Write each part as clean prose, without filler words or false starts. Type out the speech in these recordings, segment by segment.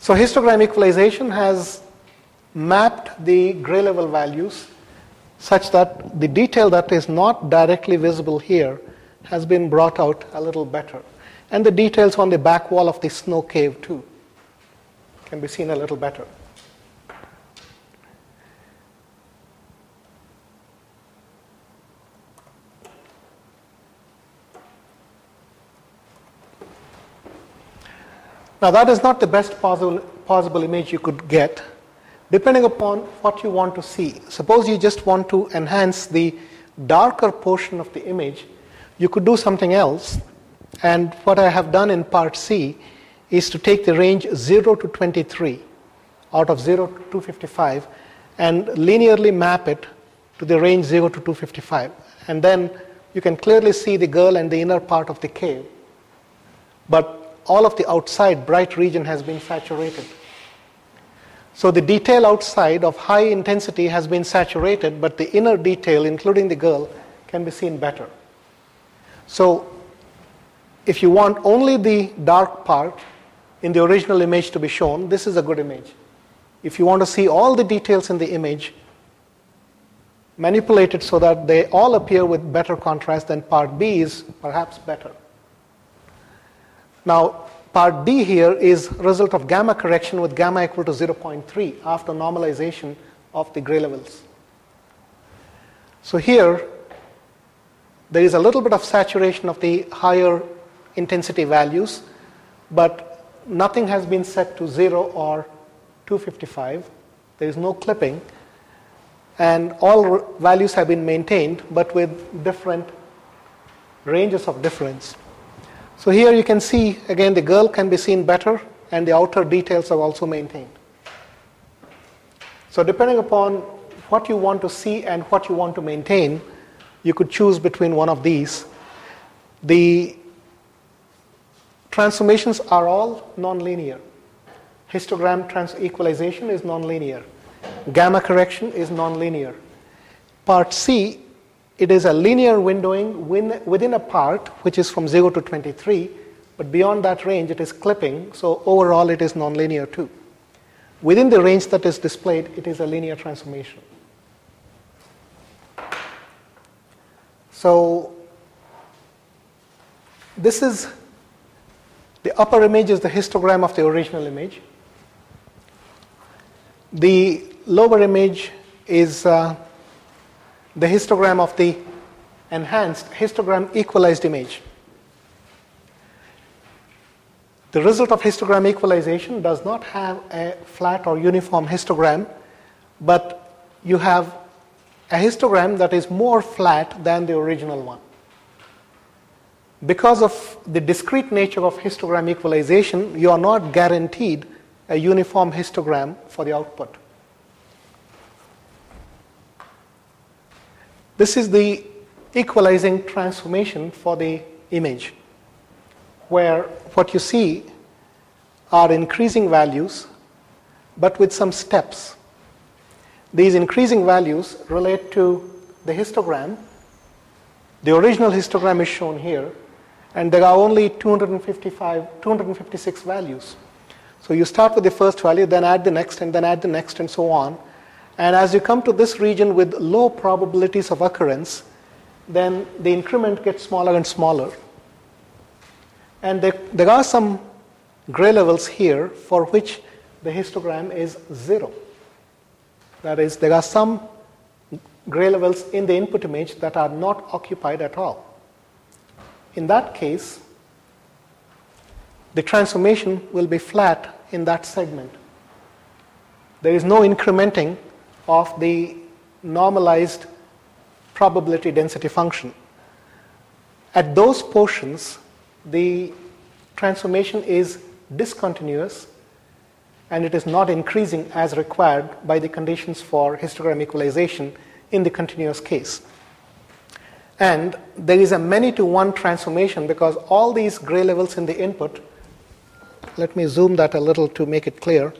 So histogram equalization has mapped the gray level values such that the detail that is not directly visible here has been brought out a little better. And the details on the back wall of the snow cave too can be seen a little better. Now that is not the best possible image you could get, depending upon what you want to see. Suppose you just want to enhance the darker portion of the image, you could do something else. And what I have done in part C is to take the range 0 to 23 out of 0 to 255 and linearly map it to the range 0 to 255. And then you can clearly see the girl and the inner part of the cave. But all of the outside bright region has been saturated. So the detail outside of high intensity has been saturated, but the inner detail, including the girl, can be seen better. So if you want only the dark part in the original image to be shown, this is a good image. If you want to see all the details in the image, manipulate it so that they all appear with better contrast, then part B is perhaps better. Now, part D here is result of gamma correction with gamma equal to 0.3 after normalization of the gray levels. So here, there is a little bit of saturation of the higher intensity values, but nothing has been set to 0 or 255. There is no clipping, and all values have been maintained, but with different ranges of difference. So here you can see, again, the girl can be seen better, and the outer details are also maintained. So depending upon what you want to see and what you want to maintain, you could choose between one of these. The transformations are all nonlinear. Histogram equalization is nonlinear. Gamma correction is nonlinear. Part C, it is a linear windowing within a part which is from 0 to 23, but beyond that range it is clipping, so overall it is nonlinear too. Within the range that is displayed, it is a linear transformation. So this is, the upper image is the histogram of the original image. The lower image is the histogram of the enhanced histogram equalized image. The result of histogram equalization does not have a flat or uniform histogram, but you have a histogram that is more flat than the original one. Because of the discrete nature of histogram equalization, you are not guaranteed a uniform histogram for the output. This is the equalizing transformation for the image, where what you see are increasing values, but with some steps. These increasing values relate to the histogram. The original histogram is shown here, and there are only 256 values. So you start with the first value, then add the next, and then add the next, and so on. And as you come to this region with low probabilities of occurrence, then the increment gets smaller and smaller. And there are some gray levels here for which the histogram is 0. That is, there are some gray levels in the input image that are not occupied at all. In that case, the transformation will be flat in that segment. There is no incrementing of the normalized probability density function. At those portions, the transformation is discontinuous and it is not increasing as required by the conditions for histogram equalization in the continuous case. And there is a many-to-one transformation because all these gray levels in the input, let me zoom that a little to make it clear.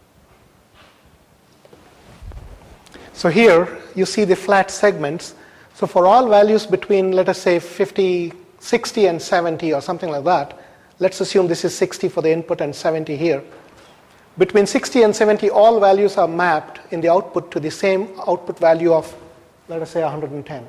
So here you see the flat segments. So for all values between, let us say, 50, 60 and 70 or something like that, let's assume this is 60 for the input and 70 here. Between 60 and 70, all values are mapped in the output to the same output value of, let us say, 110.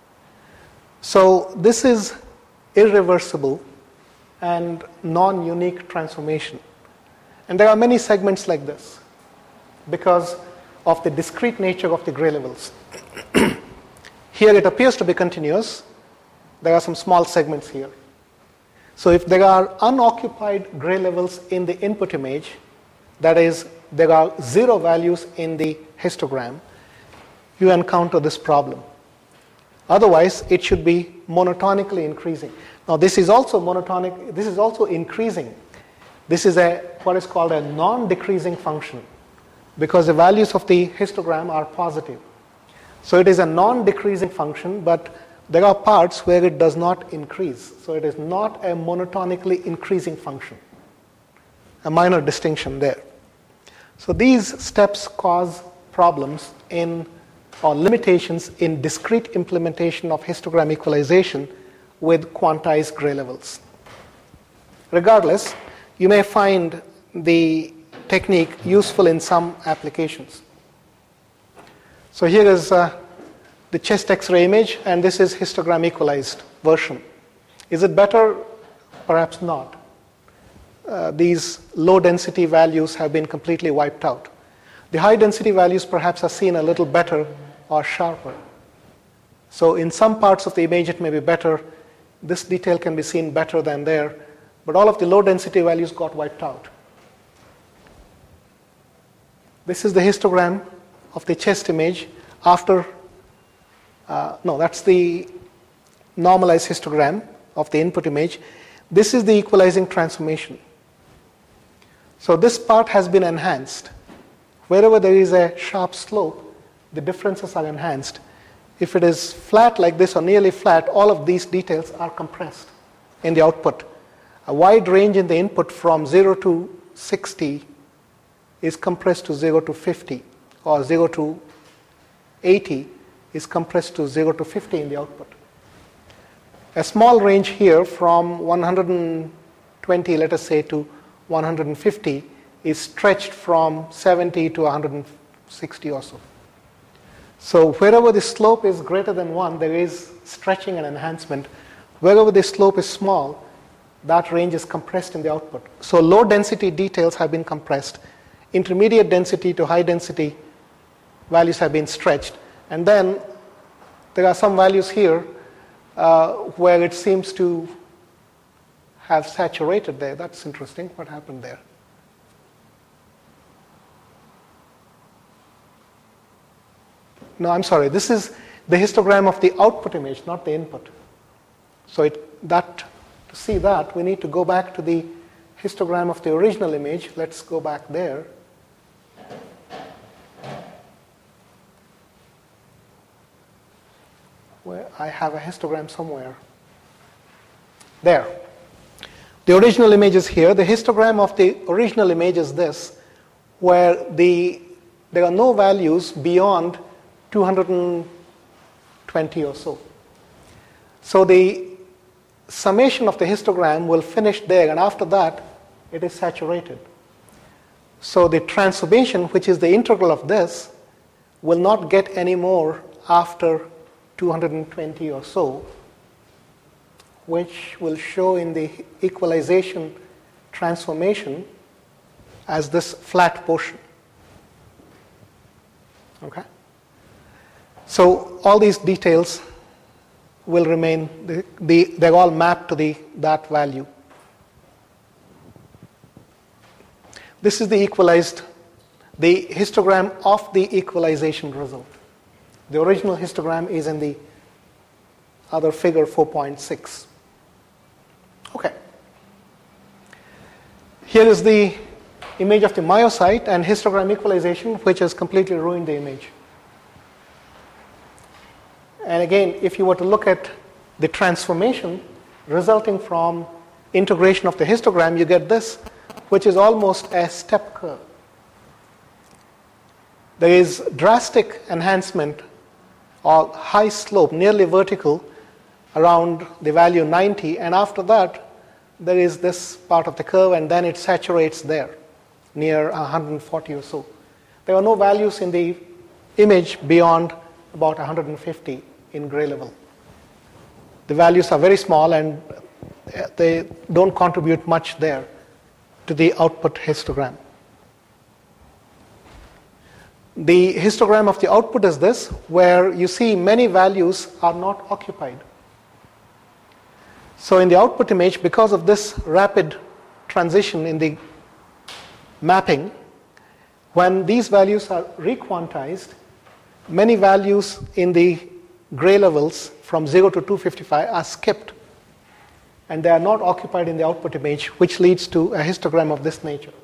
So this is irreversible and non-unique transformation. And there are many segments like this because of the discrete nature of the gray levels. Here it appears to be continuous. There are some small segments here. So if there are unoccupied gray levels in the input image, that is, there are 0 values in the histogram, you encounter this problem. Otherwise, it should be monotonically increasing. Now, this is also monotonic, this is also increasing. This is what is called a non-decreasing function because the values of the histogram are positive. So it is a non-decreasing function, but there are parts where it does not increase. So it is not a monotonically increasing function. A minor distinction there. So these steps cause problems in, or limitations in discrete implementation of histogram equalization with quantized gray levels. Regardless, you may find the technique useful in some applications. So here is the chest X-ray image, and this is histogram equalized version. Is it better? Perhaps not. These low density values have been completely wiped out. The high density values perhaps are seen a little better or sharper. So in some parts of the image it may be better. This detail can be seen better than there, but all of the low density values got wiped out. This is the histogram of the chest image after, no, that's the normalized histogram of the input image. This is the equalizing transformation. So this part has been enhanced. Wherever there is a sharp slope, the differences are enhanced. If it is flat like this or nearly flat, all of these details are compressed in the output. A wide range in the input from 0 to 60 is compressed to 0 to 50, or 0 to 80 is compressed to 0 to 50 in the output. A small range here from 120, let us say, to 150 is stretched from 70 to 160 or so. So wherever the slope is greater than 1, there is stretching and enhancement. Wherever the slope is small, that range is compressed in the output. So low density details have been compressed. Intermediate density to high density values have been stretched. And then there are some values here where it seems to have saturated there. That's interesting. What happened there? No, I'm sorry. This is the histogram of the output image, not the input. So to see that, we need to go back to the histogram of the original image. Let's go back there. Where I have a histogram somewhere. There. The original image is here. The histogram of the original image is this, where there are no values beyond 220 or so. So the summation of the histogram will finish there, and after that, it is saturated. So the transformation, which is the integral of this, will not get any more after 220 or so, which will show in the equalization transformation as this flat portion. Okay? So all these details will remain, they're all mapped to that value. This is the histogram of the equalization result. The original histogram is in the other figure 4.6. Okay. Here is the image of the myocyte and histogram equalization, which has completely ruined the image. And again, if you were to look at the transformation resulting from integration of the histogram, you get this, which is almost a step curve. There is drastic enhancement or high slope, nearly vertical, around the value 90, and after that there is this part of the curve, and then it saturates there near 140 or so. There are no values in the image beyond about 150 in gray level. The values are very small and they don't contribute much there to the output histogram. The histogram of the output is this, where you see many values are not occupied. So in the output image, because of this rapid transition in the mapping, when these values are requantized, many values in the gray levels from 0 to 255 are skipped, and they are not occupied in the output image, which leads to a histogram of this nature.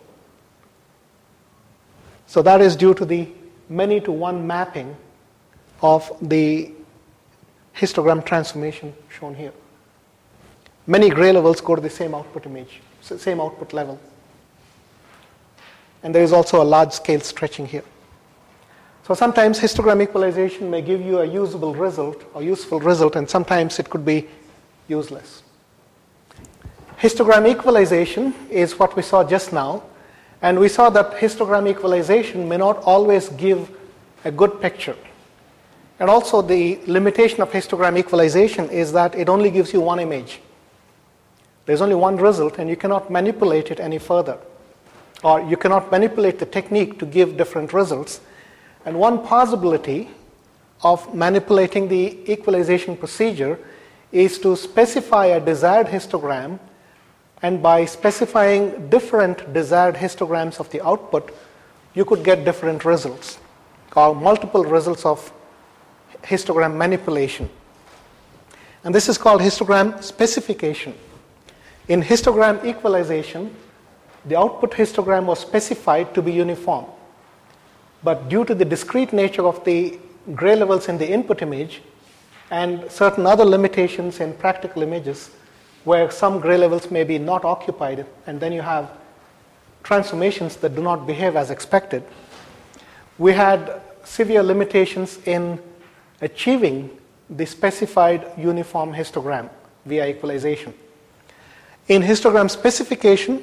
So that is due to the many to one mapping of the histogram transformation shown here. Many gray levels go to the same output image, same output level. And there is also a large scale stretching here. So sometimes histogram equalization may give you a usable result or useful result, and sometimes it could be useless. Histogram equalization is what we saw just now, and we saw that histogram equalization may not always give a good picture. And also the limitation of histogram equalization is that it only gives you one image. There's only one result, and you cannot manipulate it any further. Or you cannot manipulate the technique to give different results. And one possibility of manipulating the equalization procedure is to specify a desired histogram, and by specifying different desired histograms of the output, you could get different results, or multiple results of histogram manipulation. And this is called histogram specification. In histogram equalization, the output histogram was specified to be uniform. But due to the discrete nature of the gray levels in the input image and certain other limitations in practical images, where some gray levels may be not occupied, and then you have transformations that do not behave as expected, we had severe limitations in achieving the specified uniform histogram via equalization. In histogram specification,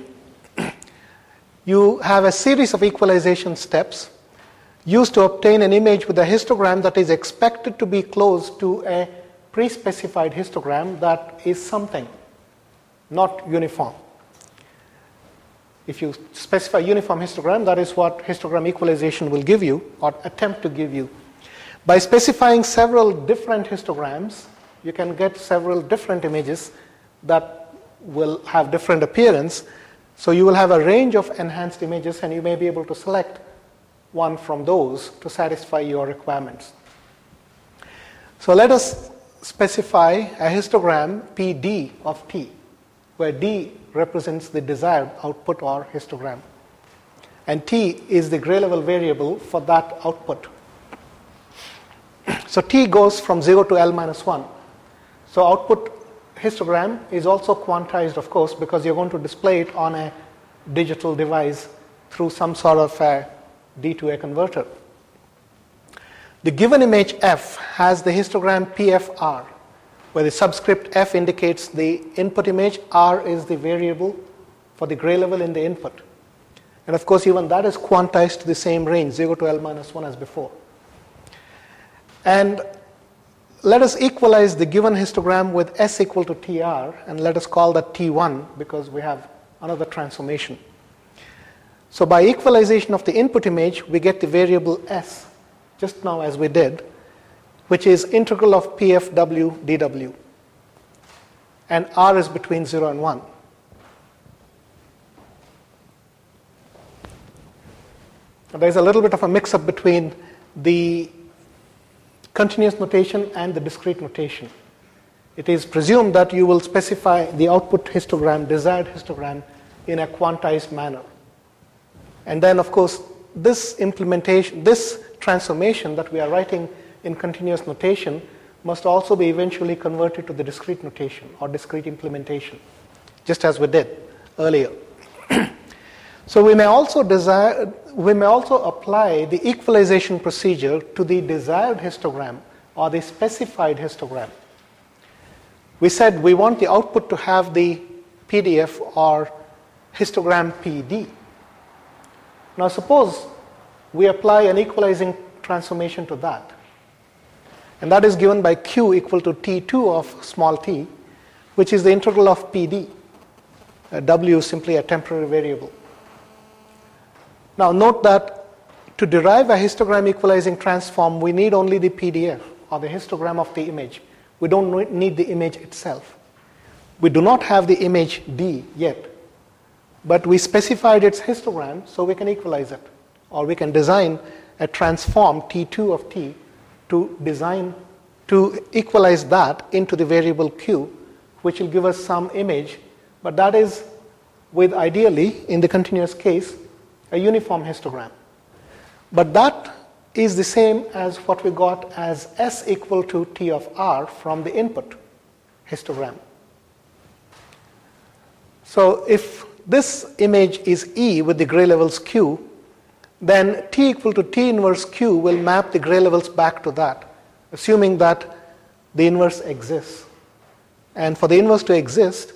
you have a series of equalization steps used to obtain an image with a histogram that is expected to be close to a pre-specified histogram that is something, not uniform. If you specify uniform histogram, that is what histogram equalization will give you, or attempt to give you. By specifying several different histograms, you can get several different images that will have different appearance. So you will have a range of enhanced images, and you may be able to select one from those to satisfy your requirements. So let us specify a histogram PD of T, where D represents the desired output or histogram, and T is the gray level variable for that output. So T goes from 0 to L minus 1. So output histogram is also quantized, of course, because you're going to display it on a digital device through some sort of a D to A converter. The given image F has the histogram PFR, where the subscript F indicates the input image, R is the variable for the gray level in the input. And of course, even that is quantized to the same range, 0 to L minus 1 as before. And let us equalize the given histogram with S equal to TR, and let us call that T1 because we have another transformation. So by equalization of the input image, we get the variable S, just now as we did, which is integral of PFW dW. And R is between 0 and 1. There's a little bit of a mix-up between the continuous notation and the discrete notation. It is presumed that you will specify the output histogram, desired histogram, in a quantized manner. And then, of course, this implementation, this transformation that we are writing in continuous notation must also be eventually converted to the discrete notation or discrete implementation, just as we did earlier. So we may also apply the equalization procedure to the desired histogram or the specified histogram. We said we want the output to have the PDF or histogram PD. Now suppose we apply an equalizing transformation to that. And that is given by Q equal to T2 of small t, which is the integral of PD. W is simply a temporary variable. Now note that to derive a histogram equalizing transform, we need only the PDF or the histogram of the image. We don't need the image itself. We do not have the image D yet, but we specified its histogram, so we can equalize it. Or we can design a transform T2 of t to equalize that into the variable Q, which will give us some image, but that is with ideally, in the continuous case, a uniform histogram. But that is the same as what we got as S equal to T of R from the input histogram. So if this image is E with the gray levels Q, then T equal to T inverse Q will map the gray levels back to that, assuming that the inverse exists. And for the inverse to exist,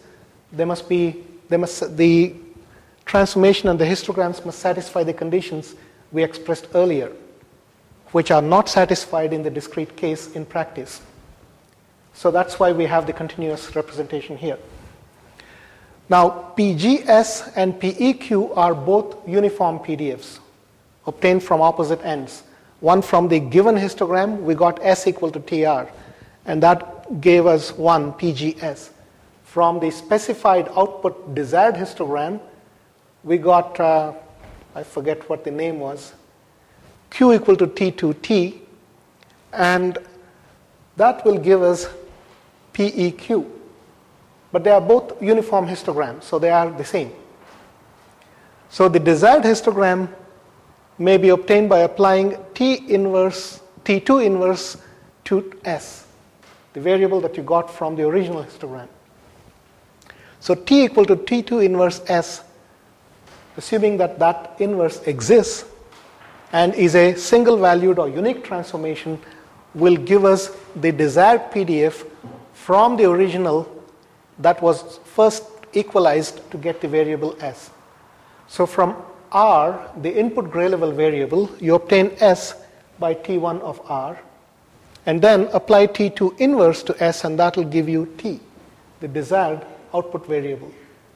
the transformation and the histograms must satisfy the conditions we expressed earlier, which are not satisfied in the discrete case in practice. So that's why we have the continuous representation here. Now, PGS and PEQ are both uniform PDFs obtained from opposite ends. One from the given histogram, we got S equal to TR, and that gave us one PGS. From the specified output desired histogram, we got, I forget what the name was, Q equal to T2T, and that will give us PEQ. But they are both uniform histograms, so they are the same. So the desired histogram may be obtained by applying T2 inverse to S, the variable that you got from the original histogram. So T equal to T2 inverse S, assuming that that inverse exists and is a single valued or unique transformation, will give us the desired PDF from the original that was first equalized to get the variable S. So from R, the input gray level variable, you obtain S by T1 of R, and then apply T2 inverse to S, and that will give you T, the desired output variable.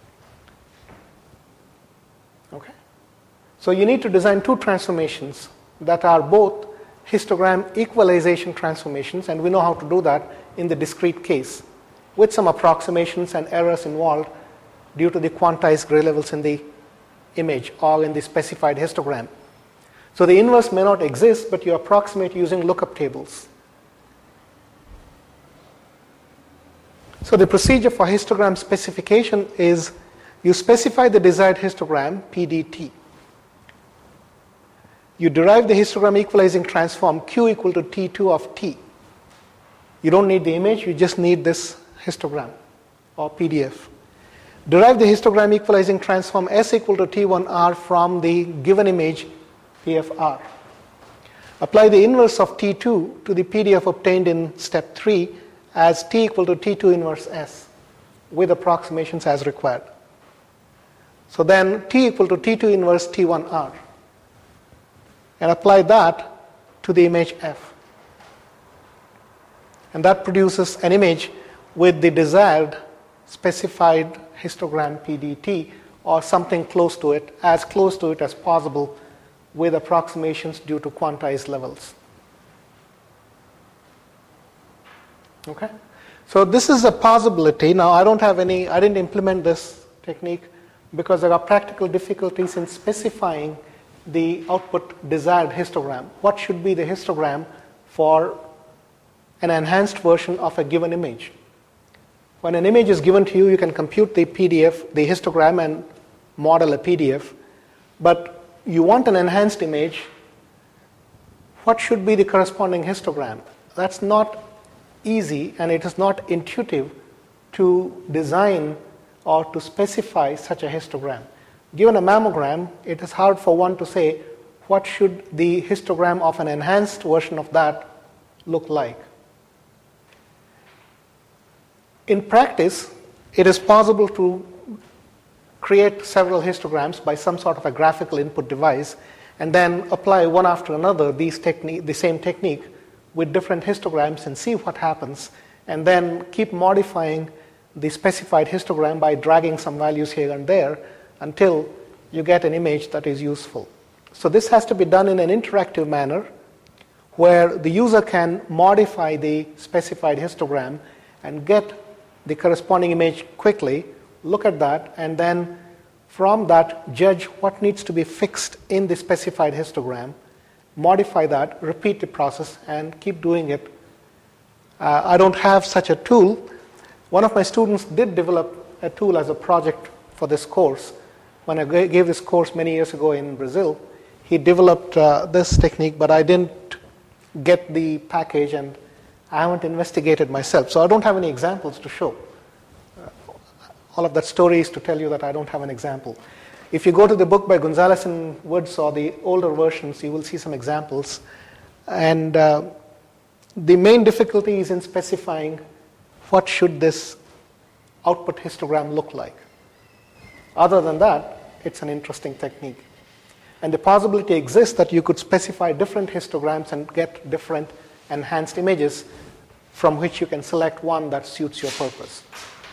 Okay? So you need to design two transformations that are both histogram equalization transformations, and we know how to do that in the discrete case, with some approximations and errors involved due to the quantized gray levels in the image or in the specified histogram. So the inverse may not exist, but you approximate using lookup tables. So the procedure for histogram specification is you specify the desired histogram, PDT. You derive the histogram equalizing transform Q equal to T2 of T. You don't need the image, you just need this histogram or PDF. Derive the histogram equalizing transform S equal to T1R from the given image PFR. Apply the inverse of T2 to the PDF obtained in step 3 as T equal to T2 inverse S with approximations as required. So then T equal to T2 inverse T1R, and apply that to the image F. And that produces an image with the desired specified histogram PDT, or something close to it as possible, with approximations due to quantized levels. Okay? So this is a possibility. Now I didn't implement this technique because there are practical difficulties in specifying the output desired histogram. What should be the histogram for an enhanced version of a given image? When an image is given to you, you can compute the PDF, the histogram, and model a PDF. But you want an enhanced image, what should be the corresponding histogram? That's not easy, and it is not intuitive to design or to specify such a histogram. Given a mammogram, it is hard for one to say what should the histogram of an enhanced version of that look like. In practice, it is possible to create several histograms by some sort of a graphical input device and then apply one after another the same technique with different histograms and see what happens, and then keep modifying the specified histogram by dragging some values here and there until you get an image that is useful. So this has to be done in an interactive manner where the user can modify the specified histogram and get the corresponding image quickly, look at that, and then from that judge what needs to be fixed in the specified histogram, modify that, repeat the process, and keep doing it. I don't have such a tool. One of my students did develop a tool as a project for this course. When I gave this course many years ago in Brazil, he developed this technique, but I didn't get the package and I haven't investigated myself. So I don't have any examples to show. All of that story is to tell you that I don't have an example. If you go to the book by Gonzalez and Woods or the older versions, you will see some examples. And the main difficulty is in specifying what should this output histogram look like. Other than that, it's an interesting technique. And the possibility exists that you could specify different histograms and get different enhanced images from which you can select one that suits your purpose.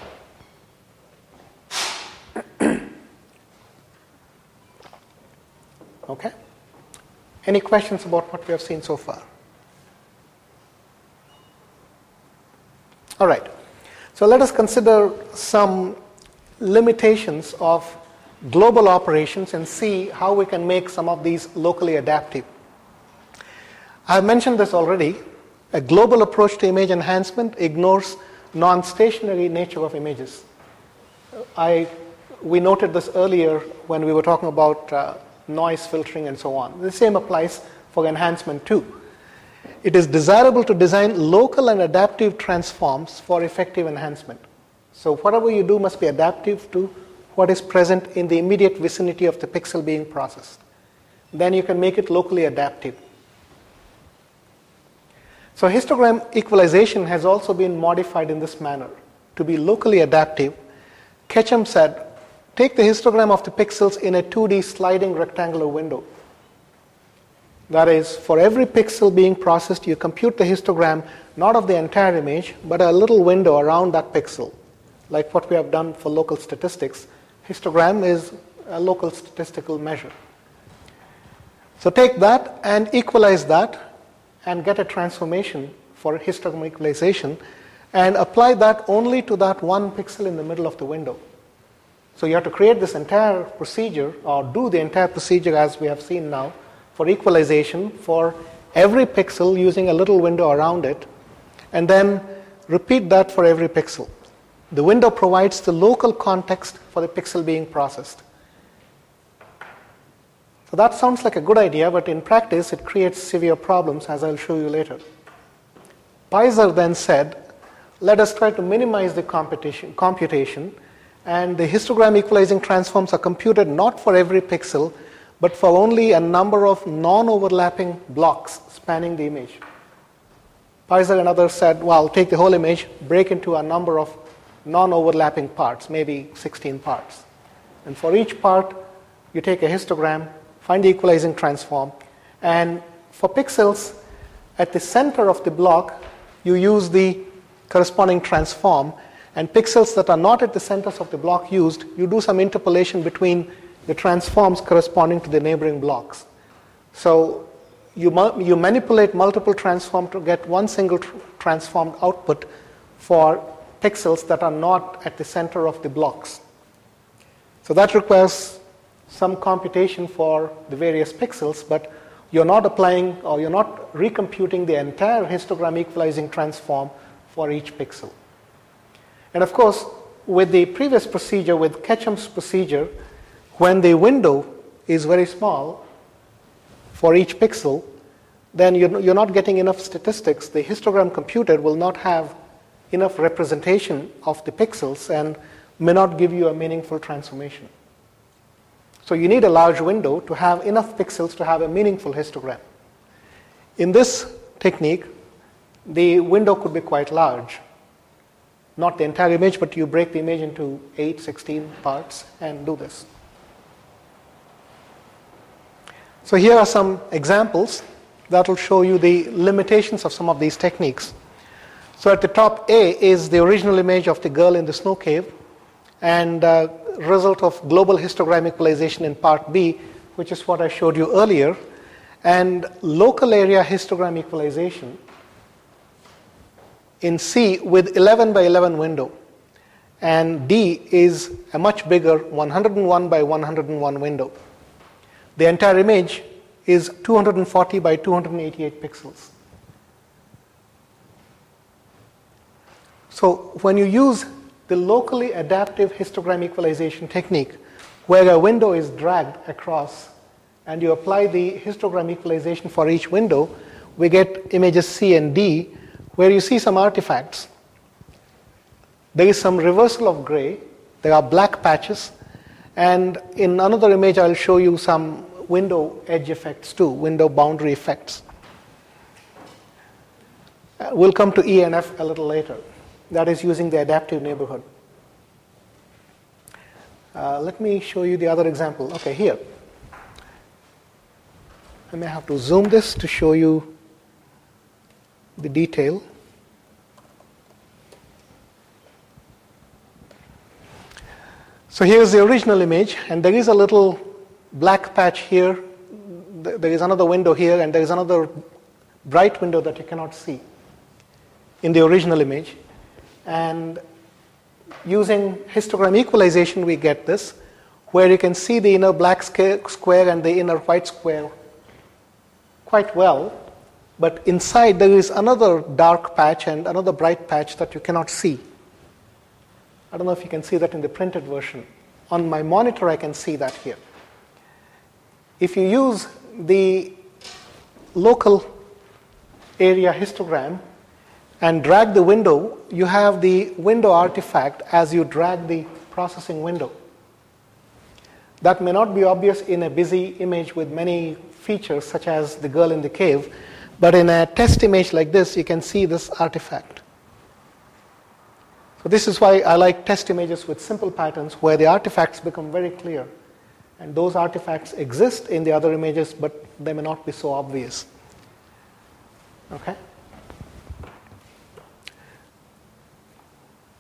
Okay? Any questions about what we have seen so far? All right. So let us consider some limitations of global operations and see how we can make some of these locally adaptive. I have mentioned this already. A global approach to image enhancement ignores non-stationary nature of images. We noted this earlier when we were talking about noise filtering and so on. The same applies for enhancement too. It is desirable to design local and adaptive transforms for effective enhancement. So whatever you do must be adaptive to what is present in the immediate vicinity of the pixel being processed. Then you can make it locally adaptive. So histogram equalization has also been modified in this manner to be locally adaptive. Ketchum said, take the histogram of the pixels in a 2D sliding rectangular window. That is, for every pixel being processed, you compute the histogram not of the entire image, but a little window around that pixel, like what we have done for local statistics. Histogram is a local statistical measure. So take that and equalize that and get a transformation for histogram equalization and apply that only to that one pixel in the middle of the window. So you have to create this entire procedure or do the entire procedure as we have seen now for equalization for every pixel using a little window around it, and then repeat that for every pixel. The window provides the local context for the pixel being processed. So that sounds like a good idea, but in practice it creates severe problems, as I'll show you later. Peiser then said, let us try to minimize the computation, and the histogram equalizing transforms are computed not for every pixel, but for only a number of non-overlapping blocks spanning the image. Peiser and others said, well, take the whole image, break into a number of non-overlapping parts, maybe 16 parts. And for each part, you take a histogram, find the equalizing transform, and for pixels at the center of the block, you use the corresponding transform, and pixels that are not at the centers of the block used, you do some interpolation between the transforms corresponding to the neighboring blocks. So you manipulate multiple transforms to get one single transformed output for pixels that are not at the center of the blocks. So that requires some computation for the various pixels, but you're not applying or you're not recomputing the entire histogram equalizing transform for each pixel. And of course, with the previous procedure, with Ketchum's procedure, when the window is very small for each pixel, then you're not getting enough statistics. The histogram computed will not have enough representation of the pixels and may not give you a meaningful transformation. So you need a large window to have enough pixels to have a meaningful histogram. In this technique, the window could be quite large. not the entire image, but you break the image into 8, 16 parts and do this. So here are some examples that will show you the limitations of some of these techniques. So at the top A is the original image of the girl in the snow cave, and result of global histogram equalization in part B, which is what I showed you earlier, and local area histogram equalization in C with 11 by 11 window, and D is a much bigger 101 by 101 window. The entire image is 240 by 288 pixels. So when you use the locally adaptive histogram equalization technique, where a window is dragged across and you apply the histogram equalization for each window, we get images C and D, where you see some artifacts. There is some reversal of gray, there are black patches, and in another image I'll show you some window edge effects too, window boundary effects. We'll come to E and F a little later. That is using the adaptive neighborhood. Let me show you the other example. Okay, here. I may have to zoom this to show you the detail. So here's the original image, and there is a little black patch here. There is another window here, and there is another bright window that you cannot see in the original image. And using histogram equalization, we get this, where you can see the inner black square and the inner white square quite well, but inside there is another dark patch and another bright patch that you cannot see. I don't know if you can see that in the printed version. On my monitor, I can see that here. If you use the local area histogram and drag the window, you have the window artifact as you drag the processing window. That may not be obvious in a busy image with many features, such as the girl in the cave, but in a test image like this, you can see this artifact. So this is why I like test images with simple patterns, where the artifacts become very clear. And those artifacts exist in the other images, but they may not be so obvious. Okay?